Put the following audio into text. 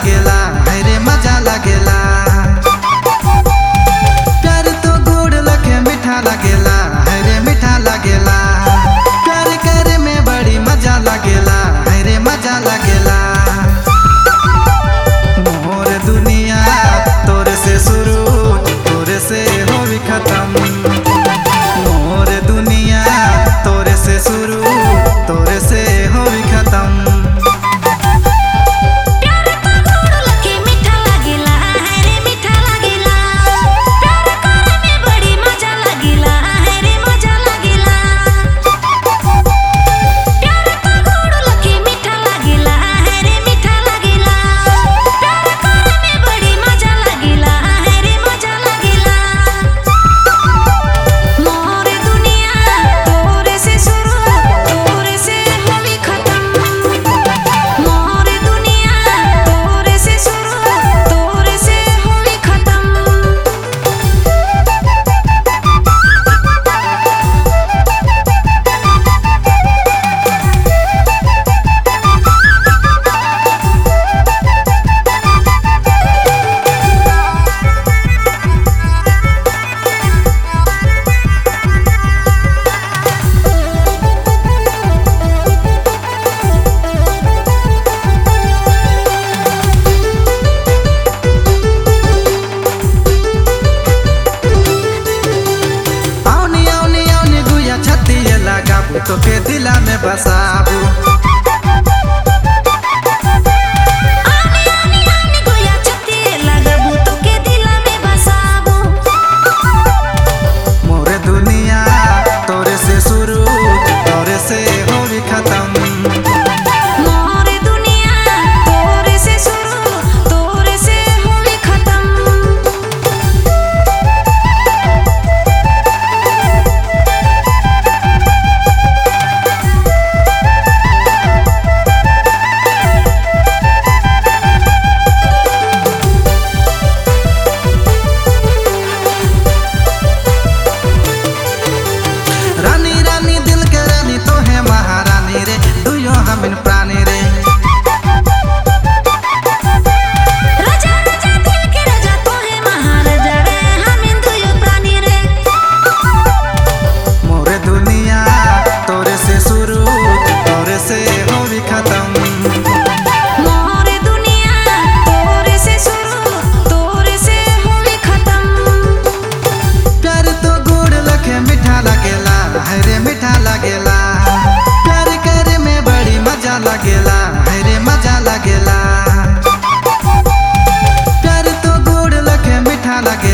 लागेला, रे मजा लागेला। प्यार तो गुड़ लखे मीठा लागेला, रे मीठा लागेला। प्यार करे में बड़ी मजा लागेला, रे मजा लागेला। मोर दुनिया तोरे से शुरू, तोरे से होवी खत्म। मोर दुनिया तोरे से शुरू, तोरे से होवी खत्म। तो के दिला में बसाबू मोरे दुनिया तोरे से शुरू, तोरे से होवी खत्म। मोरे दुनिया तोरे से शुरू, तोरे से होवी खत्म। हम प्राणी रे राजा राजा दिल के राजा तो है महाराजा रे, हम दुयो प्राणी रे। मोरे दुनिया तोरे से शुरू, तोरे से होवी खत्म। मोरे दुनिया तोरे से शुरू, तोरे से होवी खत्म। प्यार तो गुड़ लखे मीठा लागेला, रे मीठा लागेला। प्यार करे में बड़ी मजा लागेला, रे मजा लागेला। प्यार तो गुड़ लखे मीठा लागेला।